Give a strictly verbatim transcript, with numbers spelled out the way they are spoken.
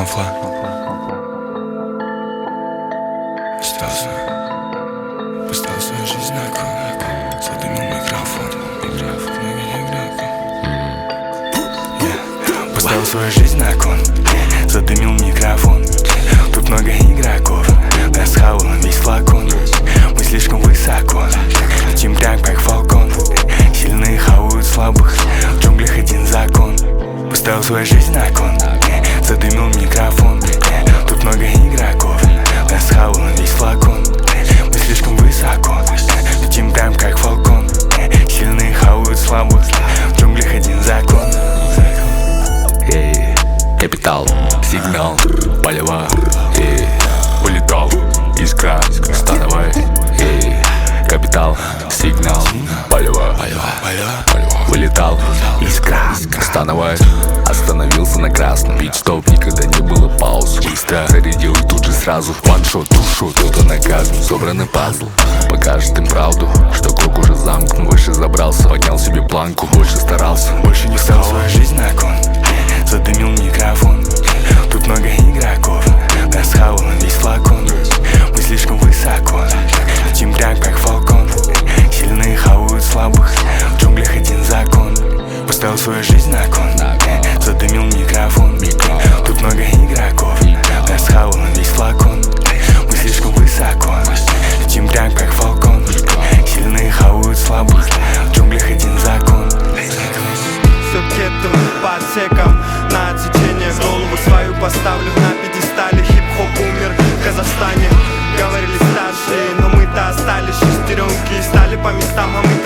Фанфла. Остался, поставил свою жизнь на кон. Задымил микрофон. Поставил свою жизнь на кон. Задымил микрофон. Тут много игроков. Нас хавал весь флакон. Мы слишком высоко. Летим прям как фалкон. Сильные хавают слабых. В джунглях один закон. Поставил свою жизнь на кон. Задымил микрофон. Тут много игроков. Нас хавал весь флакон. Мы слишком высоко. Летим прям как фалкон. Сильные хавают слабых. В джунглях один закон. Эй, капитал, сигнал, полева. Эй, улетал, искра, становая. Эй, капитал, сигнал, полева. Вылетал, искра, становая. Остановился на красном, пит-стоп, никогда не было пауз. Быстро зарядил и тут же сразу ваншот, тушу, кто-то наказан. Собранный пазл, покажет им правду, что круг уже замкнут. Выше забрался, поднял себе планку, больше старался, больше не стал. Свою жизнь на кон. Задымил микрофон. Тут много игроков. Нас хавал весь флакон. Мы слишком высоко. Летим прям как фалкон. Сильные хавают слабых. В джунглях один закон. Поставил свою жизнь на кон. Задымил микрофон. Тут много игроков. Нас хавал весь флакон. Мы слишком высоко. Летим прям как фалкон. Сильные хавают слабых. В джунглях один закон. Все кетом по отсекам на отсечение. Голову свою поставлю на пьедестале. Хип-хоп умер в Казахстане. Говорили старшие, но мы-то остались. Шестеренки и стали по местам, а мы